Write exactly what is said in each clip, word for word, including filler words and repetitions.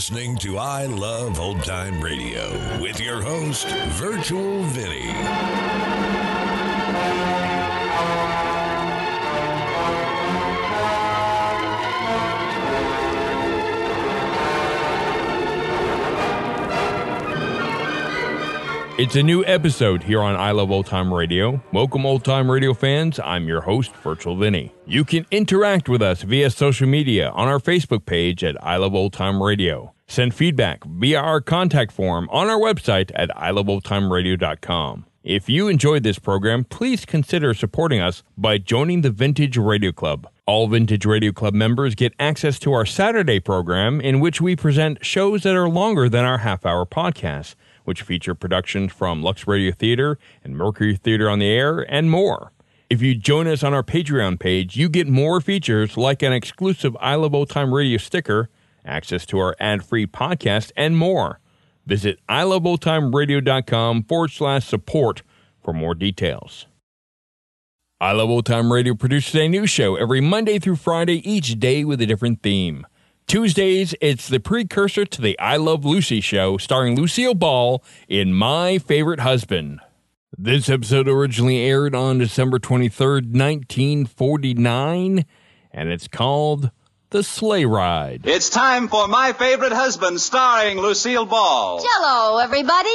listening to I Love Old Time Radio with your host, Virtual Vinny. It's a new episode here on I Love Old Time Radio. Welcome, Old Time Radio fans. I'm your host, Virtual Vinny. You can interact with us via social media on our Facebook page at I Love Old Time Radio. Send feedback via our contact form on our website at I love old time radio dot com. If you enjoyed this program, please consider supporting us by joining the Vintage Radio Club. All Vintage Radio Club members get access to our Saturday program, in which we present shows that are longer than our half-hour podcasts, which feature productions from Lux Radio Theater and Mercury Theater on the Air, and more. If you join us on our Patreon page, you get more features like an exclusive I Love Old Time Radio sticker, access to our ad-free podcast, and more. Visit I love old time radio dot com forward slash support for more details. I Love Old Time Radio produces a new show every Monday through Friday, each day with a different theme. Tuesdays, it's the precursor to the I Love Lucy show, starring Lucille Ball in My Favorite Husband. This episode originally aired on December twenty-third, nineteen forty-nine, and it's called The Sleigh Ride. It's time for My Favorite Husband, starring Lucille Ball. Jello, everybody.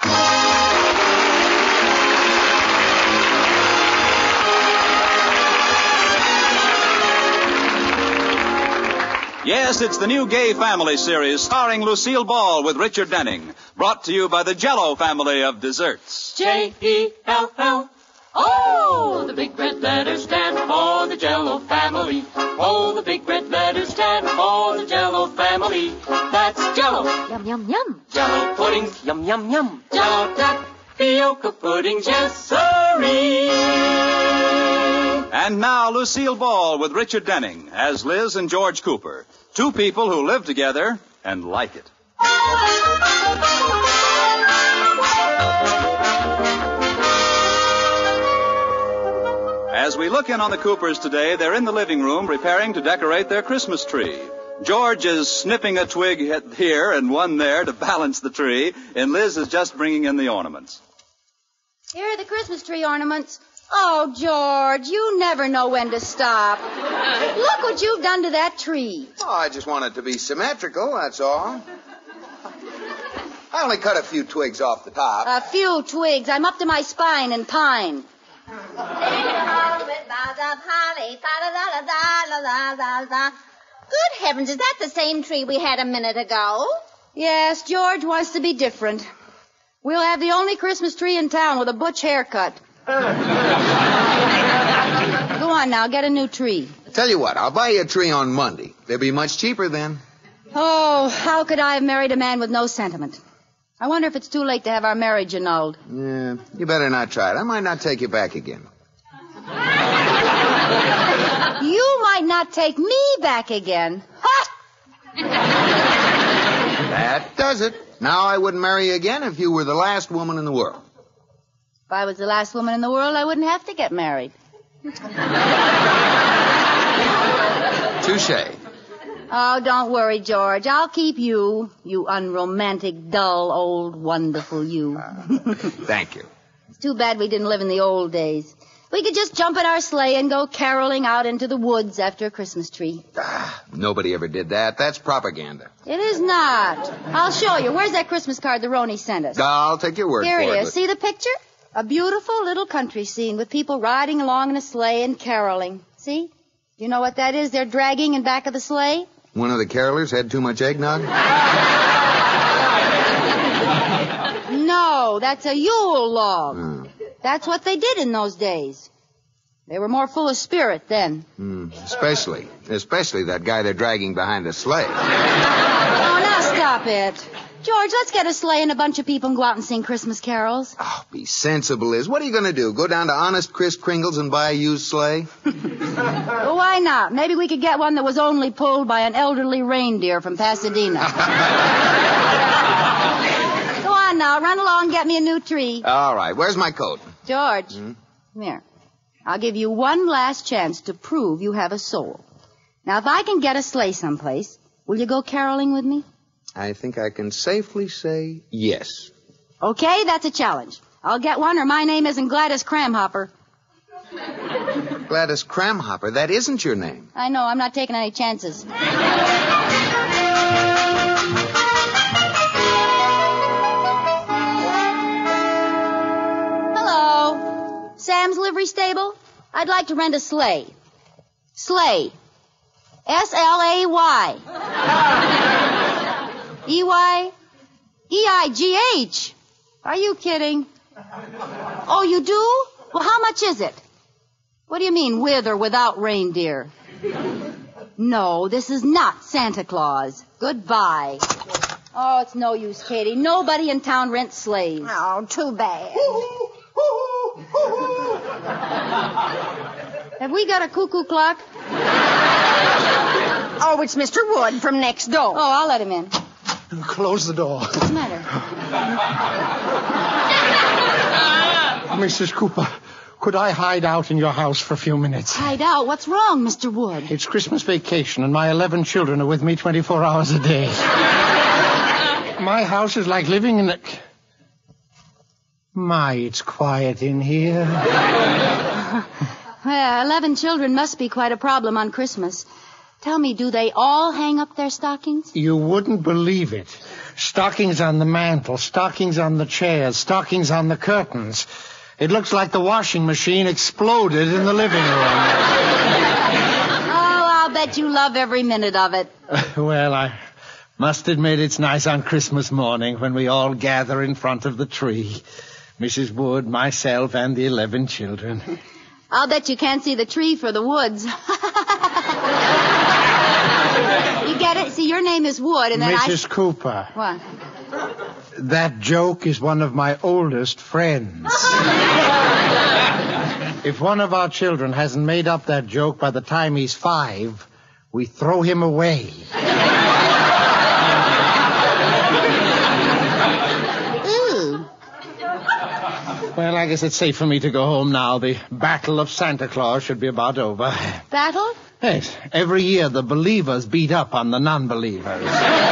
Yes, it's the new Gay Family series starring Lucille Ball with Richard Denning. Brought to you by the Jello family of desserts. J E L L O, the big red letters stand for the Jello family. Oh, the big red letters stand for the Jello family. That's Jello. Yum, yum, yum. Jello pudding. Yum, yum, yum. Jello tapioca pudding. Yes, sirree. And now, Lucille Ball with Richard Denning as Liz and George Cooper. Two people who live together and like it. As we look in on the Coopers today, they're in the living room preparing to decorate their Christmas tree. George is snipping a twig here and one there to balance the tree, and Liz is just bringing in the ornaments. Here are the Christmas tree ornaments. Oh, George, you never know when to stop. Look what you've done to that tree. Oh, I just want it to be symmetrical, that's all. I only cut a few twigs off the top. A few twigs. I'm up to my spine in pine. Good heavens, is that the same tree we had a minute ago? Yes, George wants to be different. We'll have the only Christmas tree in town with a butch haircut. Go on now, get a new tree. Tell you what, I'll buy you a tree on Monday. They'll be much cheaper then. Oh, how could I have married a man with no sentiment? I wonder if it's too late to have our marriage annulled. Yeah, you better not try it. I might not take you back again. You might not take me back again. Ha! That does it. Now I wouldn't marry you again if you were the last woman in the world. If I was the last woman in the world, I wouldn't have to get married. Touché. Oh, don't worry, George. I'll keep you, you unromantic, dull, old, wonderful you. Uh, thank you. It's too bad we didn't live in the old days. We could just jump in our sleigh and go caroling out into the woods after a Christmas tree. Ah, nobody ever did that. That's propaganda. It is not. I'll show you. Where's that Christmas card the Roni sent us? I'll take your word Here for it. Here it is. But... See the picture? A beautiful little country scene with people riding along in a sleigh and caroling. See? You know what that is they're dragging in back of the sleigh? One of the carolers had too much eggnog? No, that's a Yule log. Oh. That's what they did in those days. They were more full of spirit then. Mm, especially, especially that guy they're dragging behind a sleigh. Oh, now stop it. George, let's get a sleigh and a bunch of people and go out and sing Christmas carols. Oh, be sensible, Liz. What are you going to do? Go down to Honest Chris Kringle's and buy a used sleigh? Well, why not? Maybe we could get one that was only pulled by an elderly reindeer from Pasadena. Go on now. Run along and get me a new tree. All right. Where's my coat? George, Hmm? come here. I'll give you one last chance to prove you have a soul. Now, if I can get a sleigh someplace, will you go caroling with me? I think I can safely say yes. Okay, that's a challenge. I'll get one or my name isn't Gladys Cramhopper. Gladys Cramhopper, that isn't your name. I know, I'm not taking any chances. Hello. Sam's Livery Stable? I'd like to rent a sleigh. Sleigh. S L A Y. E Y? E I G H. Are you kidding? Oh, you do? Well, how much is it? What do you mean, with or without reindeer? No, this is not Santa Claus. Goodbye. Oh, it's no use, Katie. Nobody in town rents sleighs. Oh, too bad. Have we got a cuckoo clock? Oh, it's Mister Wood from next door. Oh, I'll let him in. Close the door. What's the matter? Missus Cooper, could I hide out in your house for a few minutes? Hide out? What's wrong, Mister Wood? It's Christmas vacation, and my eleven children are with me twenty-four hours a day. My house is like living in a... My, it's quiet in here. Well, eleven children must be quite a problem on Christmas. Tell me, do they all hang up their stockings? You wouldn't believe it. Stockings on the mantel, stockings on the chairs, stockings on the curtains. It looks like the washing machine exploded in the living room. Oh, I'll bet you love every minute of it. Well, I must admit it's nice on Christmas morning when we all gather in front of the tree. Missus Wood, myself, and the eleven children. I'll bet you can't see the tree for the woods. You get it? See, your name is Wood, and then Missus I... Cooper. What? That joke is one of my oldest friends. If one of our children hasn't made up that joke by the time he's five, we throw him away. Ooh. Well, I guess it's safe for me to go home now. The Battle of Santa Claus should be about over. Battle? Yes. Every year the believers beat up on the non-believers.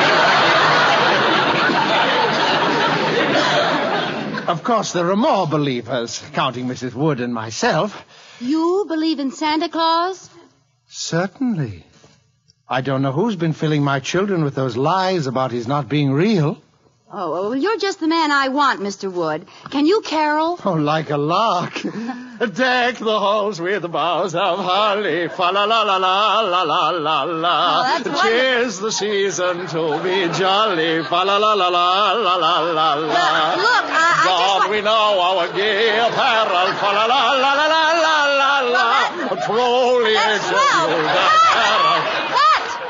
Of course, there are more believers, counting Missus Wood and myself. You believe in Santa Claus? Certainly. I don't know who's been filling my children with those lies about his not being real. Oh, well, you're just the man I want, Mister Wood. Can you carol? Oh, like a lark. Deck the halls with the boughs of holly. Fa la la la la la la la la. Oh, that's wonderful. 'Tis the season to be jolly. Fa la la la la la la la la. Look, look, I, I God, just want... we know our gay apparel. Fa la la la la la la la la. Well, Truly that's it's swell. a good Cut! apparel. Cut!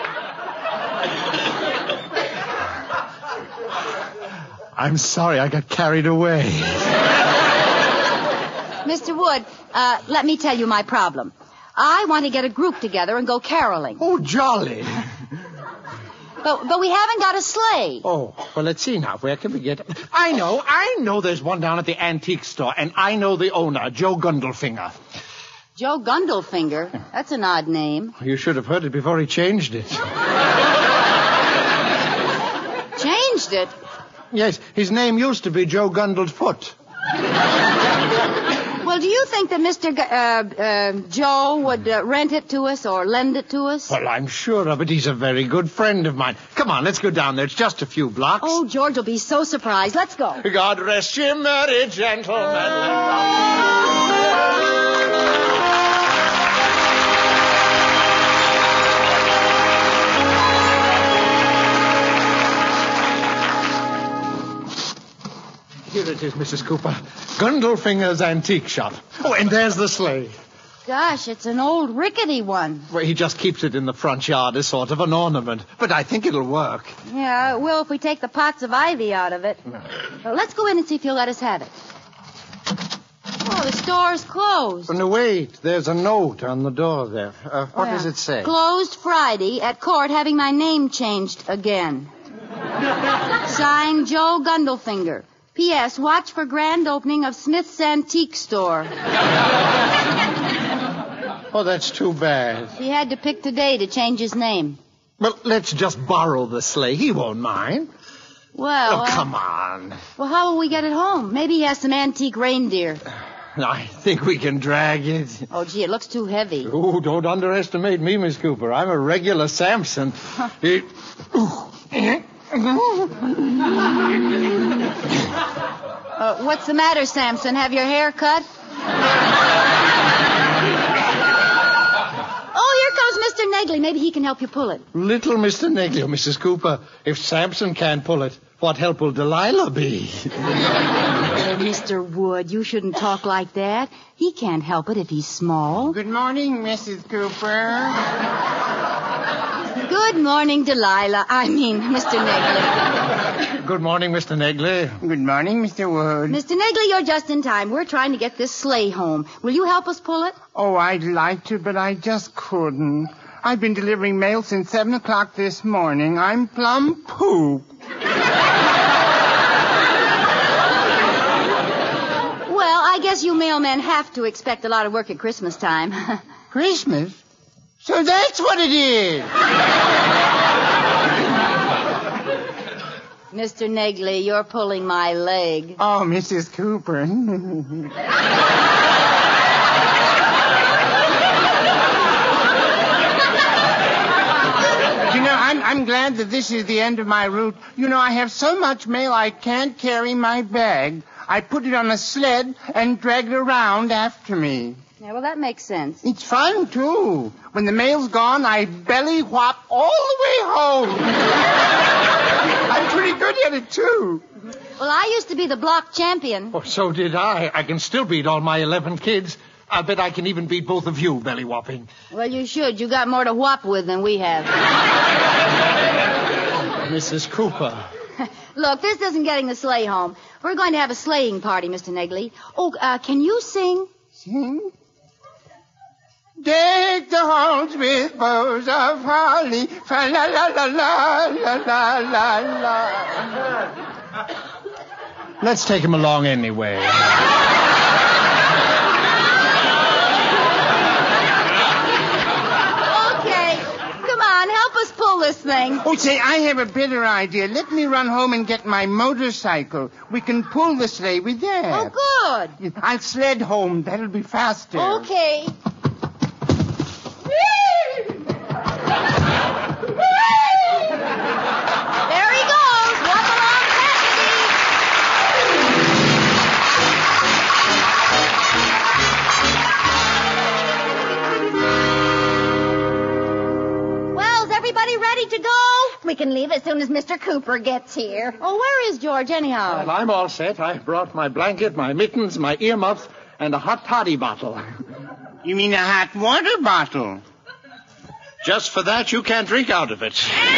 I'm sorry, I got carried away. Mister Wood, uh, let me tell you my problem. I want to get a group together and go caroling. Oh, jolly. But but we haven't got a sleigh. Oh, well, let's see now. Where can we get... I know, I know there's one down at the antique store, and I know the owner, Joe Gundelfinger. Joe Gundelfinger? That's an odd name. You should have heard it before he changed it. Changed it? Yes, his name used to be Joe Gundelfoot. Well, do you think that Mister G- uh, uh, Joe would uh, rent it to us or lend it to us? Well, I'm sure of it. He's a very good friend of mine. Come on, let's go down there. It's just a few blocks. Oh, George will be so surprised. Let's go. God rest you, merry gentlemen. Here it is, Missus Cooper. Gundelfinger's antique shop. Oh, and there's the sleigh. Gosh, it's an old rickety one. Well, he just keeps it in the front yard as sort of an ornament. But I think it'll work. Yeah, it will if we take the pots of ivy out of it. Well, let's go in and see if you'll let us have it. Oh, the store's closed. Oh, no, wait. There's a note on the door there. Uh, what Oh, yeah. does it say? Closed Friday at court having my name changed again. Signed, Joe Gundelfinger. P S. Watch for grand opening of Smith's Antique Store. Oh, that's too bad. He had to pick today to change his name. Well, let's just borrow the sleigh. He won't mind. Well, Oh, uh, come on. well, how will we get it home? Maybe he has some antique reindeer. I think we can drag it. Oh, gee, it looks too heavy. Oh, don't underestimate me, Miss Cooper. I'm a regular Samson. It- Uh, what's the matter, Samson? Have your hair cut? Oh, here comes Mister Negley. Maybe he can help you pull it. Little Mister Negley, Missus Cooper. If Samson can't pull it, what help will Delilah be? Oh, Mister Wood, you shouldn't talk like that. He can't help it if he's small. Good morning, Missus Cooper. Good morning, Delilah. I mean, Mister Negley. Good morning, Mister Negley. Good morning, Mister Wood. Mister Negley, you're just in time. We're trying to get this sleigh home. Will you help us pull it? Oh, I'd like to, but I just couldn't. I've been delivering mail since seven o'clock this morning. I'm plumb poop. Well, I guess you mailmen have to expect a lot of work at Christmas time. Christmas? So that's what it is. Mister Negley, you're pulling my leg. Oh, Missus Cooper. Oh, You know, I'm, I'm glad that this is the end of my route. You know, I have so much mail I can't carry my bag. I put it on a sled and drag it around after me. Yeah, well, that makes sense. It's fun, too. When the mail's gone, I belly whop all the way home. I'm pretty good at it, too. Well, I used to be the block champion. Oh, so did I. I can still beat all my eleven kids. I bet I can even beat both of you, belly whopping. Well, you should. You got more to whop with than we have. Missus Cooper. Look, this isn't getting the sleigh home. We're going to have a sleighing party, Mister Negley. Oh, uh, can you sing? Sing? Deck the halls with bows of holly. Fa la la la la la la la la. Let's take him along anyway. Okay. Come on, help us pull this thing. Oh, say, I have a better idea. Let me run home and get my motorcycle. We can pull the sleigh with that. Oh, good. I'll sled home. That'll be faster. Okay. There he goes. Walk along, Cassidy. Well, is everybody ready to go? We can leave as soon as Mister Cooper gets here. Oh, where is George, anyhow? Well, I'm all set. I brought my blanket, my mittens, my earmuffs, and a hot toddy bottle. You mean a hot water bottle? Just for that, you can't drink out of it.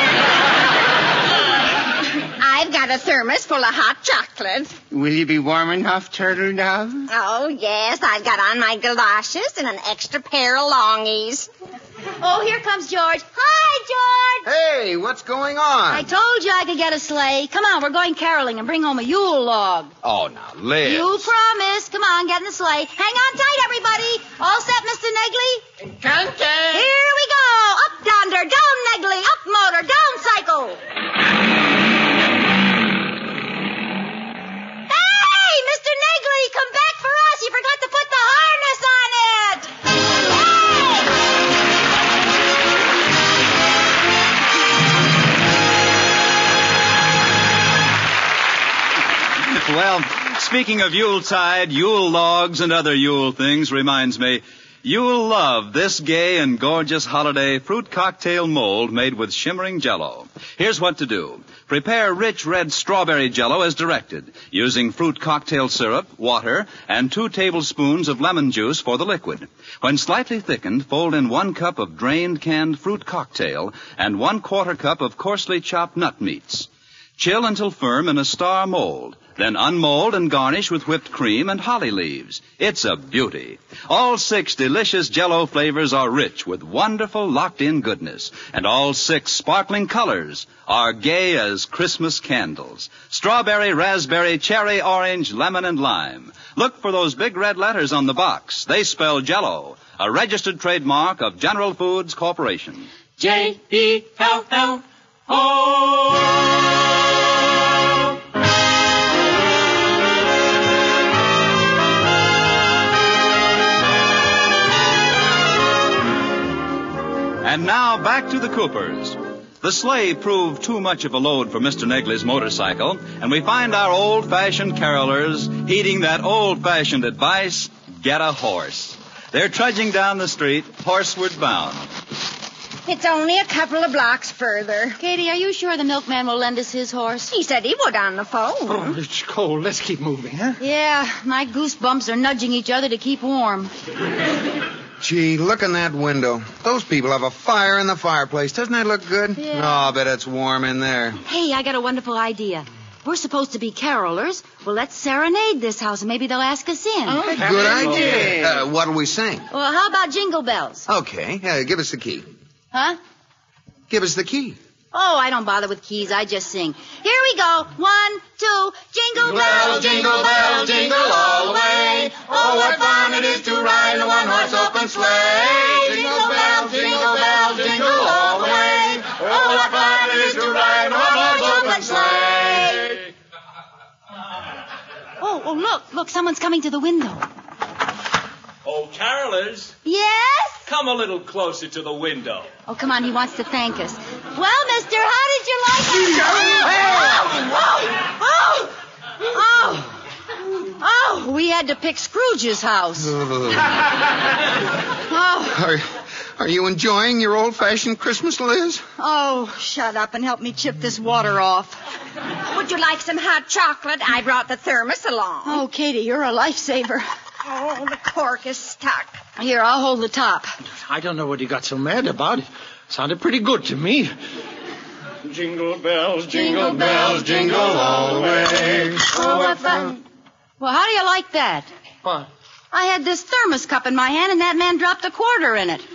I've got a thermos full of hot chocolate. Will you be warm enough, Turtle Dove? Oh, yes, I've got on my galoshes and an extra pair of longies. Oh, here comes George. Hi, George. Hey, what's going on? I told you I could get a sleigh. Come on, we're going caroling and bring home a Yule log. Oh, now, Liz. You promised. Come on, get in the sleigh. Hang on tight, everybody. All set, Mister Negley? Contact! Here we go. Up yonder, down Negley, up motor, down cycle. Hey, Mister Negley, come back for us. You forgot to put the harness on it. Well, speaking of Yuletide, Yule logs, and other Yule things reminds me, you'll love this gay and gorgeous holiday fruit cocktail mold made with shimmering Jell-O. Here's what to do. Prepare rich red strawberry Jell-O as directed, using fruit cocktail syrup, water, and two tablespoons of lemon juice for the liquid. When slightly thickened, fold in one cup of drained canned fruit cocktail and one quarter cup of coarsely chopped nut meats. Chill until firm in a star mold. Then unmold and garnish with whipped cream and holly leaves. It's a beauty. All six delicious Jell-O flavors are rich with wonderful locked-in goodness. And all six sparkling colors are gay as Christmas candles. Strawberry, raspberry, cherry, orange, lemon, and lime. Look for those big red letters on the box. They spell Jell-O, a registered trademark of General Foods Corporation. J E L L O. And now back to the Coopers. The sleigh proved too much of a load for Mister Negley's motorcycle, and we find our old-fashioned carolers heeding that old-fashioned advice, get a horse. They're trudging down the street, horseward bound. It's only a couple of blocks further. Katie, are you sure the milkman will lend us his horse? He said he would on the phone. Oh, it's cold. Let's keep moving, huh? Yeah, my goosebumps are nudging each other to keep warm. Gee, look in that window. Those people have a fire in the fireplace. Doesn't that look good? Yeah. Oh, I bet it's warm in there. Hey, I got a wonderful idea. We're supposed to be carolers. Well, let's serenade this house, and maybe they'll ask us in. Oh, good idea. Uh, what'll we sing? Well, how about Jingle Bells? Okay, uh, give us the key. Huh? Give us the key. Oh, I don't bother with keys. I just sing. Here we go. One, two, jingle bells, jingle bells, jingle all the way. Oh, what fun it is to ride in a one-horse open sleigh. Jingle bells, jingle bells, jingle all the way. Oh, what fun it is to ride in a one-horse open sleigh. Oh, oh, look, look, someone's coming to the window. Oh, carolers. Yes? Come a little closer to the window. Oh, come on, he wants to thank us. Well, mister, how did you like it? Oh, oh, oh, oh, we had to pick Scrooge's house. Oh. Are, are you enjoying your old-fashioned Christmas, Liz? Oh, shut up and help me chip this water off. Would you like some hot chocolate? I brought the thermos along. Oh, Katie, you're a lifesaver. Oh, the cork is stuck. Here, I'll hold the top. I don't know what he got so mad about. It sounded pretty good to me. Jingle bells, jingle bells, jingle all the way. Oh, what fun. Well, how do you like that? What? I had this thermos cup in my hand, and that man dropped a quarter in it.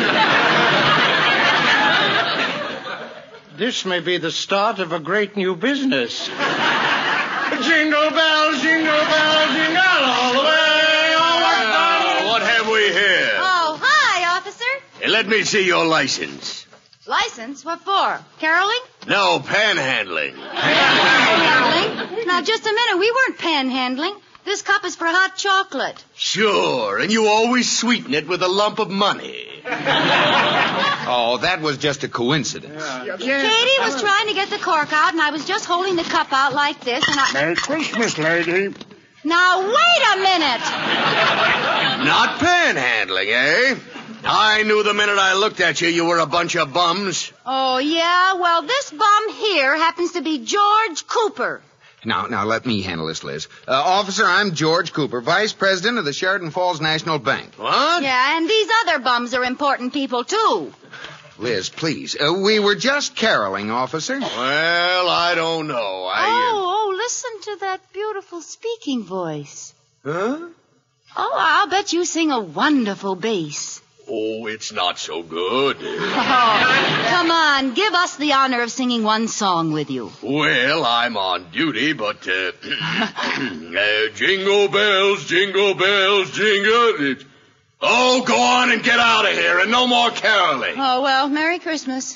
This may be the start of a great new business. Jingle bells, jingle bells, jingle all the way. What have we here? Oh, hi, officer. Hey, let me see your license. License? What for? Caroling? No, panhandling. Panhandling? Now, just a minute. We weren't panhandling. This cup is for hot chocolate. Sure, and you always sweeten it with a lump of money. Oh, that was just a coincidence. Yeah. Katie was trying to get the cork out, and I was just holding the cup out like this, and I... Merry Christmas, lady. Now, wait a minute. Not panhandling, eh? I knew the minute I looked at you, you were a bunch of bums. Oh, yeah? Well, this bum here happens to be George Cooper. Now, now, let me handle this, Liz. Uh, officer, I'm George Cooper, Vice President of the Sheridan Falls National Bank. What? Yeah, and these other bums are important people, too. Liz, please. Uh, we were just caroling, officer. Well, I don't know. I, Oh, oh, listen to that beautiful speaking voice. Huh? Oh, I'll bet you sing a wonderful bass. Oh, it's not so good. Oh, come on, give us the honor of singing one song with you. Well, I'm on duty, but, uh, uh jingle bells, jingle bells, jingle... Oh, go on and get out of here, and no more caroling. Oh, well, Merry Christmas.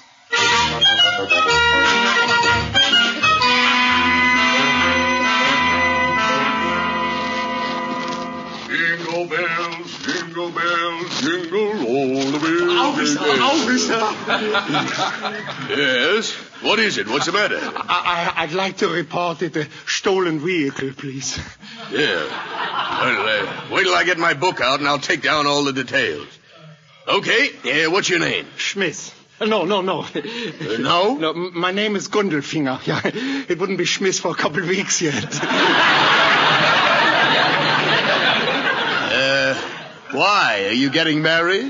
Jingle bells, jingle bells, jingle all the way. Officer, officer. Yes? What is it? What's the matter? I, I, I'd like to report it a stolen vehicle, please. Yeah. Well, uh, wait till I get my book out, and I'll take down all the details. Okay, uh, what's your name? Schmidt. No, no, no. Uh, no? No, m- my name is Gundelfinger. Yeah, it wouldn't be Schmidt for a couple of weeks yet. Uh, why? Are you getting married?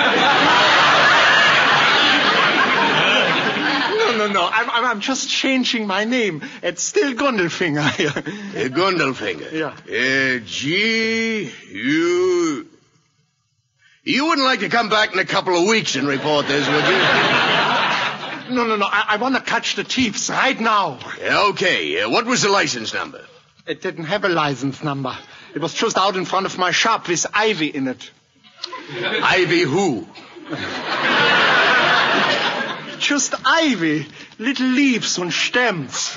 No, no, no. I'm, I'm, I'm just changing my name. It's still Gundelfinger. uh, Gundelfinger? Yeah. Uh, gee, you... You wouldn't like to come back in a couple of weeks and report this, would you? No, no, no. I, I want to catch the thieves right now. Yeah, okay. Uh, what was the license number? It didn't have a license number. It was just out in front of my shop with Ivy in it. Ivy who? just ivy, little leaves and stems.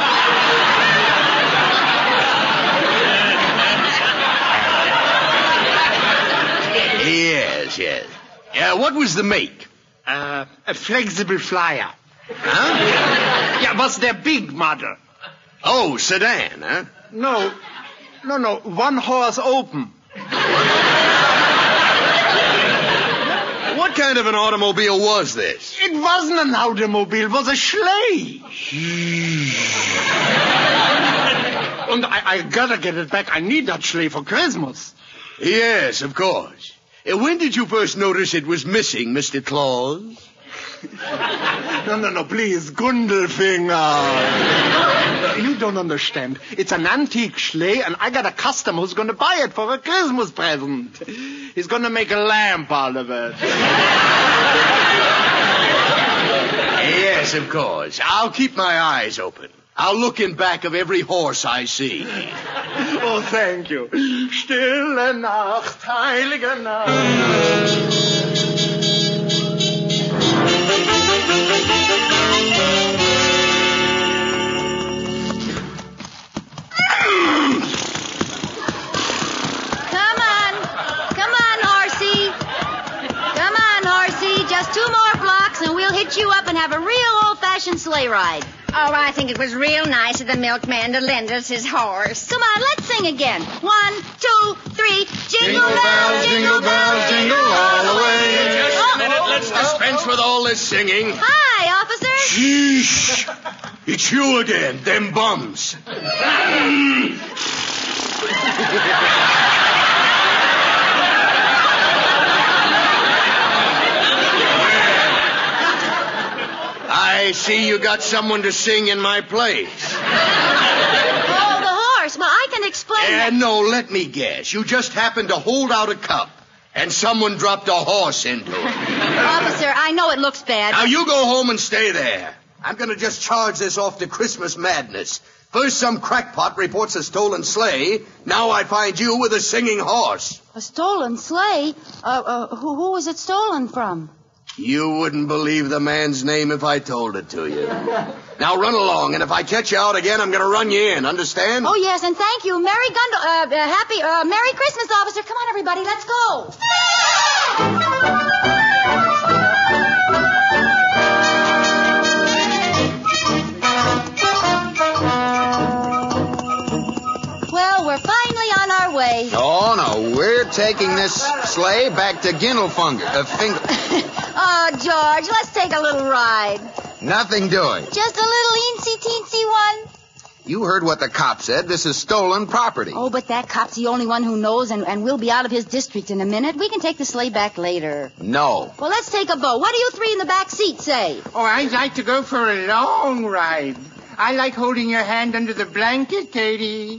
Yes, yes. Yeah, what was the make? Uh, a flexible flyer. Huh? Yeah, was their big model. Oh, sedan, huh? No, no, no, one horse open. What kind of an automobile was this? It wasn't an automobile, it was a sleigh. And I, I gotta get it back. I need that sleigh for Christmas. Yes, of course. Uh, when did you first notice it was missing, Mister Claus? No, no, no, please, Gundelfinger. You don't understand. It's an antique sleigh, and I got a customer who's going to buy it for a Christmas present. He's going to make a lamp out of it. Yes, of course. I'll keep my eyes open. I'll look in back of every horse I see. Oh, thank you. Stille Nacht, heilige Nacht. Come on. Come on, horsey. Come on, horsey. Just two more blocks and we'll hit you up and have a real old-fashioned sleigh ride. Oh, I think it was real nice of the milkman to lend us his horse. Come on, let's sing again. One, two, three. Jingle, jingle bells, jingle bells, jingle all the way. Just a minute. Let's dispense with all this singing. Hi, officer. Sheesh. It's you again, them bums. I see you got someone to sing in my place. Oh, the horse. Well, I can explain. Uh, that. no, let me guess. You just happened to hold out a cup, and someone dropped a horse into it. Officer, I know it looks bad. Now, you go home and stay there. I'm going to just charge this off to Christmas madness. First, some crackpot reports a stolen sleigh. Now I find you with a singing horse. A stolen sleigh? Uh, uh, who, who was it stolen from? You wouldn't believe the man's name if I told it to you. Now run along, and if I catch you out again, I'm going to run you in. Understand? Oh, yes, and thank you. Merry Gundle... Uh, uh, happy... Uh, Merry Christmas, officer. Come on, everybody. Let's go. Well, we're finally on our way. Oh, no. We're taking this sleigh back to Gindelfunger. Uh, finger... Oh, George, let's take a little ride. Nothing doing. Just a little eensy-teensy one. You heard what the cop said. This is stolen property. Oh, but that cop's the only one who knows, and, and we'll be out of his district in a minute. We can take the sleigh back later. No. Well, let's take a boat. What do you three in the back seat say? Oh, I'd like to go for a long ride. I like holding your hand under the blanket, Katie.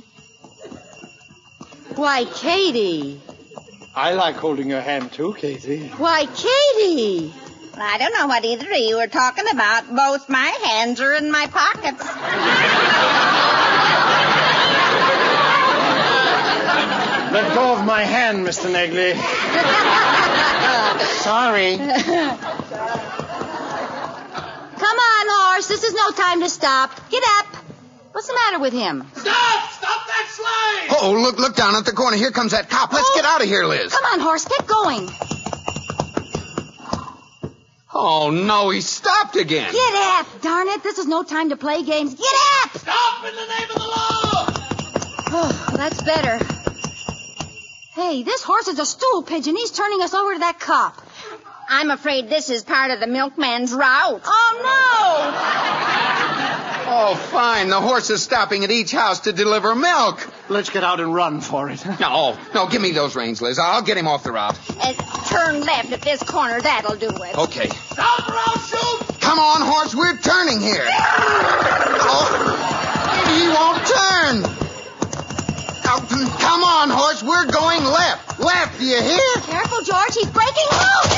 Why, Katie. I like holding your hand, too, Katie. Why, Katie. I don't know what either of you are talking about. Both my hands are in my pockets. Let go of my hand, Mister Negley. Sorry. Come on, horse. This is no time to stop. Get up. What's the matter with him? Stop! Stop that sleigh! Oh, look, look down at the corner. Here comes that cop. Let's Oh. get out of here, Liz. Come on, horse. Get going. Oh, no, he stopped again. Get up. Darn it. This is no time to play games. Get up. Stop in the name of the law! Oh, that's better. Hey, this horse is a stool pigeon. He's turning us over to that cop. I'm afraid this is part of the milkman's route. Oh, no. Oh, fine. The horse is stopping at each house to deliver milk. Let's get out and run for it. No, no, give me those reins, Liz. I'll get him off the route. Uh, turn left at this corner. That'll do it. Okay. Stop or I'll shoot! Come on, horse. We're turning here. Oh, he won't turn. Oh, come on, horse. We're going left. Left, do you hear? Careful, George. He's breaking loose.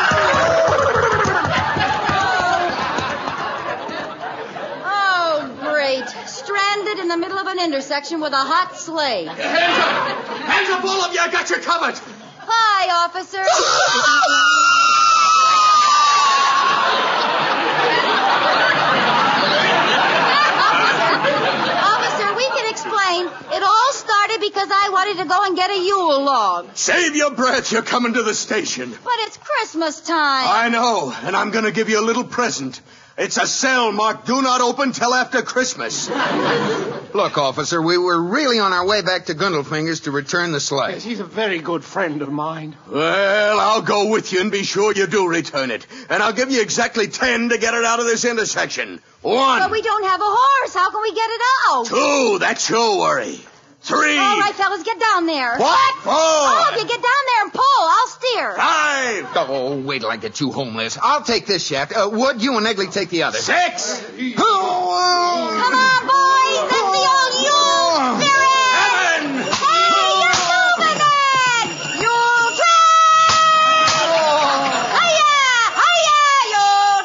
Oh, great. Stranded in the middle of an intersection with a hot sleigh. Hands up! Hands up, all of you! I got you covered! Hi, officer. dog. Save your breath. You're coming to the station. But it's Christmas time. I know, and I'm going to give you a little present. It's a cell marked Do Not Open Till After Christmas. Look, officer, we were really on our way back to Gundelfinger's to return the sleigh. Yes, he's a very good friend of mine. Well, I'll go with you and be sure you do return it. And I'll give you exactly ten to get it out of this intersection. One. But we don't have a horse. How can we get it out? Two. That's your worry. Three. All right, fellas, get down there. What? Four. Oh, if you get down there and pull, I'll steer. Five. Oh, wait till I get you home, Liz. I'll take this shaft. Uh, Wood, you and Egley take the other. Six. Come on, boys. That's the old Yule spirit. Seven. Hey, you're moving it. Yule train. Hiya, hiya, Yule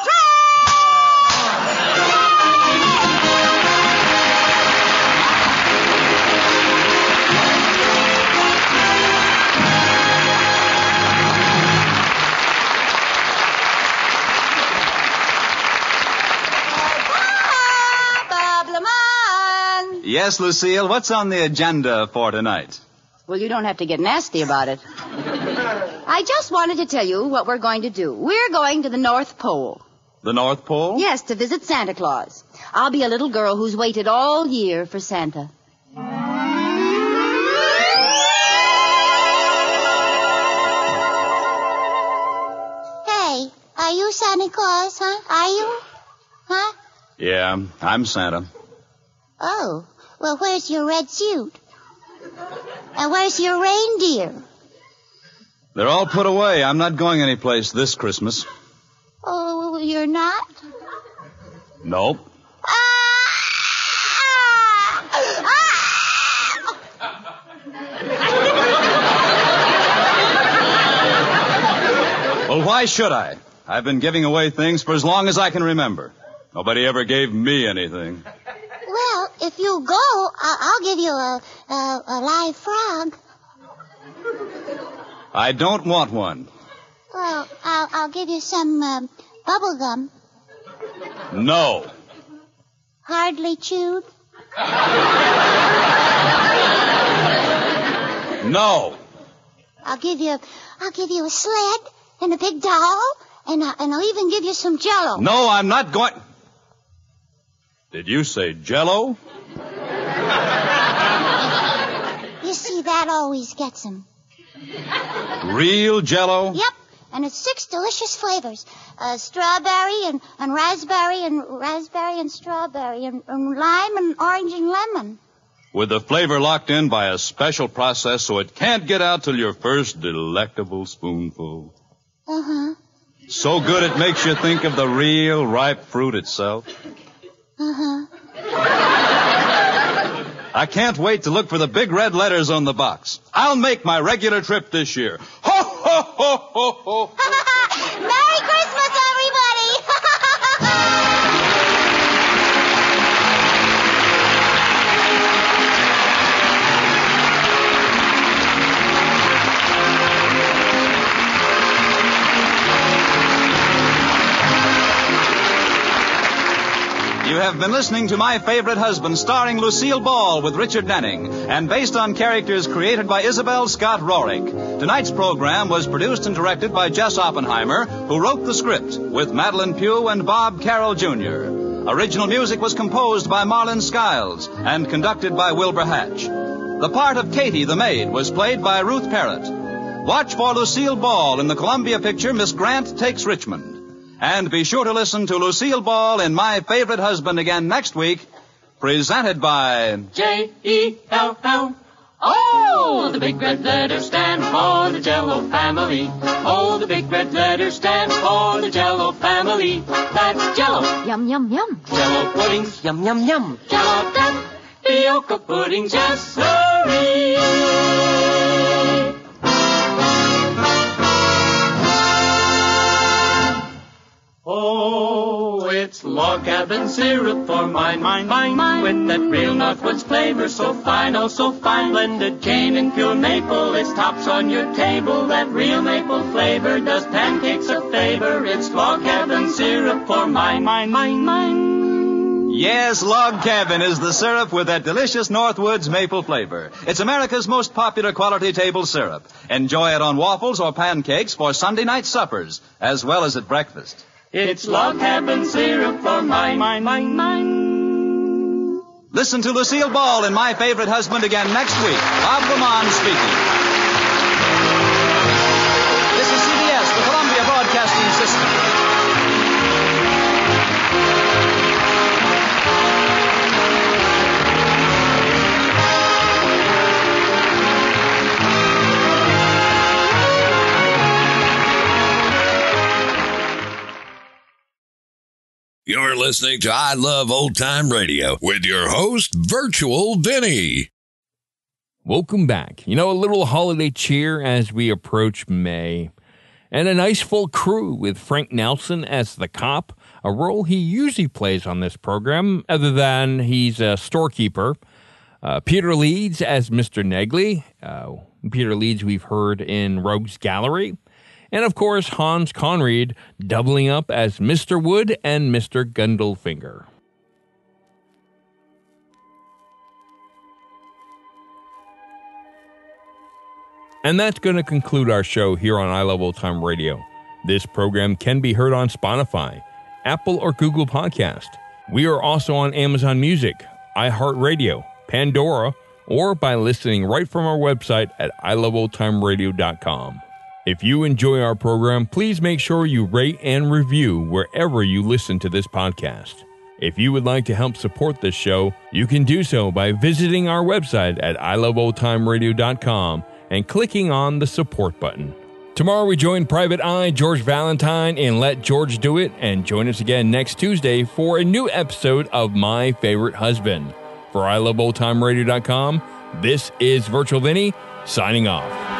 Yes, Lucille, what's on the agenda for tonight? Well, you don't have to get nasty about it. I just wanted to tell you what we're going to do. We're going to the North Pole. The North Pole? Yes, to visit Santa Claus. I'll be a little girl who's waited all year for Santa. Hey, are you Santa Claus, huh? Are you? Huh? Yeah, I'm Santa. Oh, well, where's your red suit? And where's your reindeer? They're all put away. I'm not going anyplace this Christmas. Oh, you're not? Nope. Well, why should I? I've been giving away things for as long as I can remember. Nobody ever gave me anything. Well, if you go, I- I'll give you a, a, a live frog. I don't want one. Well, I'll, I'll give you some um, bubble gum. No. Hardly chewed. No. I'll give you, I'll give you a sled and a big doll, and, I, and I'll even give you some Jell-O. No, I'm not going... Did you say Jell-O? You see, that always gets him. Real Jell-O? Yep, and it's six delicious flavors. Uh, strawberry and, and raspberry and raspberry and strawberry and, and lime and orange and lemon. With the flavor locked in by a special process so it can't get out till your first delectable spoonful. Uh-huh. So good it makes you think of the real ripe fruit itself. Uh-huh. I can't wait to look for the big red letters on the box. I'll make my regular trip this year. Ho, ho, ho, ho, ho. Merry Christmas, everybody! You have been listening to My Favorite Husband, starring Lucille Ball with Richard Denning, and based on characters created by Isabel Scott Rorick. Tonight's program was produced and directed by Jess Oppenheimer, who wrote the script with Madeline Pugh and Bob Carroll Junior Original music was composed by Marlon Skiles and conducted by Wilbur Hatch. The part of Katie the maid was played by Ruth Parrott. Watch for Lucille Ball in the Columbia picture Miss Grant Takes Richmond. And be sure to listen to Lucille Ball in My Favorite Husband again next week, presented by J E L L. Oh, the big red letters stand for the Jell-O family. Oh, the big red letters stand for the Jell-O family. That's Jell-O. Yum, yum, yum. Jell-O puddings. Yum, yum, yum. Jell-O tapioca puddings. Yes, sirree. Oh, it's log cabin syrup for mine, mine, mine, mine. With that real Northwoods flavor, so fine, oh so fine. Blended cane and pure maple, it's tops on your table. That real maple flavor does pancakes a favor. It's log cabin syrup for mine, mine, mine, mine. Yes, Log Cabin is the syrup with that delicious Northwoods maple flavor. It's America's most popular quality table syrup. Enjoy it on waffles or pancakes for Sunday night suppers, as well as at breakfast. It's Log Cabin syrup for mine, mine, mine, mine. Listen to Lucille Ball in My Favorite Husband again next week. Bob Lamont speaking. This is C B S, the Columbia Broadcasting System. You're listening to I Love Old Time Radio with your host, Virtual Vinny. Welcome back. You know, a little holiday cheer as we approach May. And a nice full crew with Frank Nelson as the cop, a role he usually plays on this program, other than he's a storekeeper. Uh, Peter Leeds as Mister Negley. Uh, Peter Leeds we've heard in Rogues Gallery. And, of course, Hans Conried doubling up as Mister Wood and Mister Gundlefinger. And that's going to conclude our show here on I Love Old Time Radio. This program can be heard on Spotify, Apple or Google Podcast. We are also on Amazon Music, iHeartRadio, Pandora, or by listening right from our website at i love old time radio dot com. If you enjoy our program, please make sure you rate and review wherever you listen to this podcast. If you would like to help support this show, you can do so by visiting our website at i love old time radio dot com and clicking on the support button. Tomorrow we join Private Eye George Valentine in Let George Do It, and join us again next Tuesday for a new episode of My Favorite Husband. For i love old time radio dot com, this is Virtual Vinny signing off.